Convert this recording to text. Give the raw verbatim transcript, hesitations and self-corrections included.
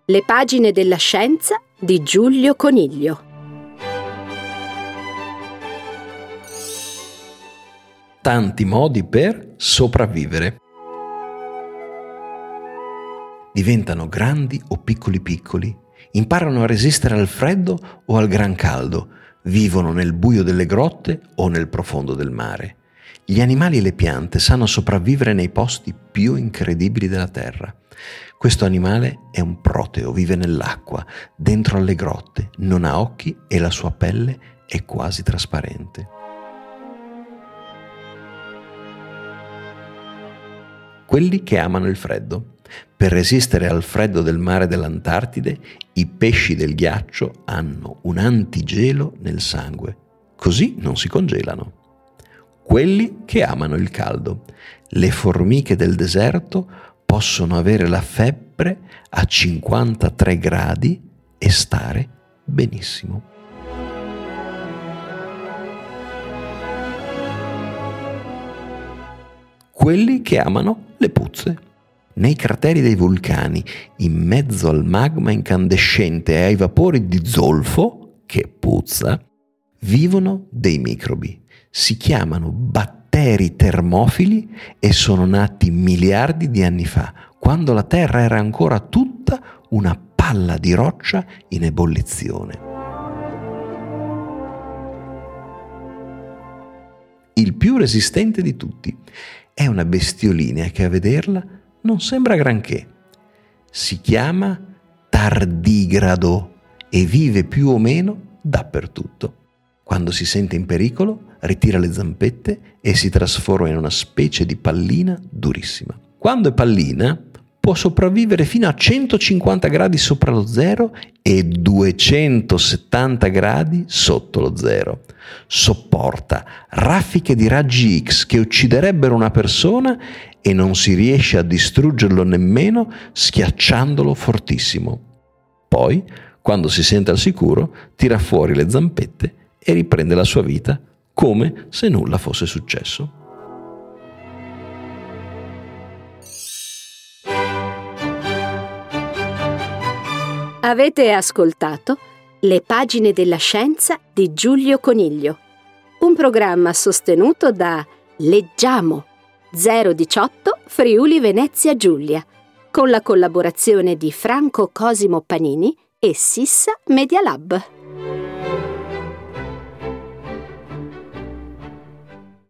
Le pagine della scienza di Giulio Coniglio. Tanti modi per sopravvivere. Diventano grandi o piccoli piccoli, imparano a resistere al freddo o al gran caldo, vivono nel buio delle grotte o nel profondo del mare. Gli animali e le piante sanno sopravvivere nei posti più incredibili della terra. Questo animale è un proteo, vive nell'acqua, dentro alle grotte, non ha occhi e la sua pelle è quasi trasparente. Quelli che amano il freddo. Per resistere al freddo del mare dell'Antartide, i pesci del ghiaccio hanno un antigelo nel sangue, così non si congelano. Quelli che amano il caldo. Le formiche del deserto possono avere la febbre a cinquantatré gradi e stare benissimo. Quelli che amano le puzze. Nei crateri dei vulcani, in mezzo al magma incandescente e ai vapori di zolfo, che puzza, vivono dei microbi. Si chiamano batteri termofili e sono nati miliardi di anni fa, quando la Terra era ancora tutta una palla di roccia in ebollizione. Il più resistente di tutti è una bestiolina che a vederla non sembra granché. Si chiama tardigrado e vive più o meno dappertutto. Quando si sente in pericolo, ritira le zampette e si trasforma in una specie di pallina durissima. Quando è pallina, può sopravvivere fino a centocinquanta gradi sopra lo zero e duecentosettanta gradi sotto lo zero. Sopporta raffiche di raggi X che ucciderebbero una persona e non si riesce a distruggerlo nemmeno schiacciandolo fortissimo. Poi, quando si sente al sicuro, tira fuori le zampette e riprende la sua vita come se nulla fosse successo. Avete ascoltato Le pagine della scienza di Giulio Coniglio, un programma sostenuto da Leggiamo zero diciotto Friuli Venezia Giulia, con la collaborazione di Franco Cosimo Panini e Sissa Media Lab.